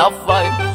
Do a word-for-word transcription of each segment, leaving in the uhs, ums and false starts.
Tough vibes.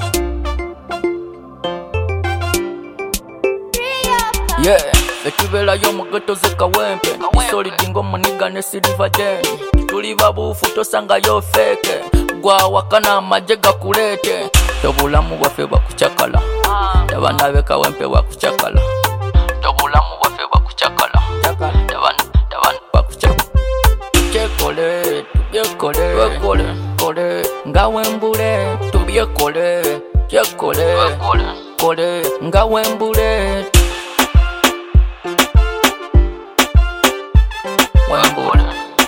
Yeah, etubelayo mu ghetto ze Kawempe. Solid ngoma niga ne silver gen. Tuli babufu tosangayo feke. Gwa wakana amaje gakulete. Tobulamu bwaffe bakuchakala. Abana be Kawempe bakuchakala. Tobulamu bwaffe bakuchakala. Abana abana bakuchakala. Chekole, tubyekole, wekole, kole, ngawembule, tubyekole, chekole, wekole, kole, ngawembule. Wembule.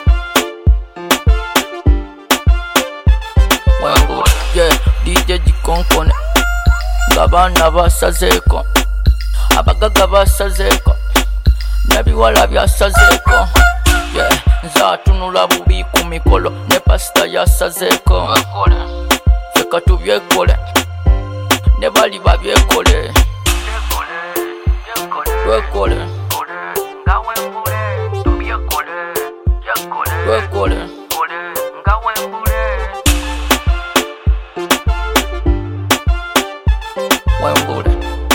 Wembule. Yeah, D J Gikonkone. Ngabana basazeko. Abagaga basazeko. Nabiwala byasazeko. Yeah, nzatunula bubi ku mikolo ne pasta yasazeko. Feka tubyekole ne bali babyekole. Wekole wekole wembule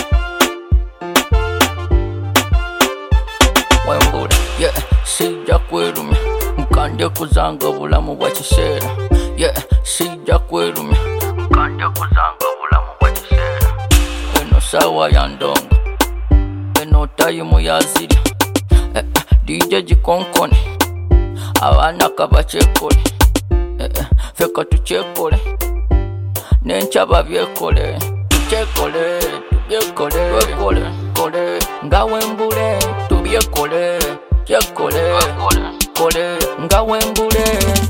wembule. Yeah, sijja kwerumya nkande kuzanga bulamu bwa kiseera. Yeah, sijja kwerumya nkande kuzanga bulamu bwa kiseera. Eno sawa ya ndongo, eno tayimu yazirya. eh, D J Gikonkone abana kabachekole. eh, feka tuchekole nencha babyekole. Tuchekole, tubyekole, wekole, kole, ngawembule, tubyekole, chekole, kole, ngawembule.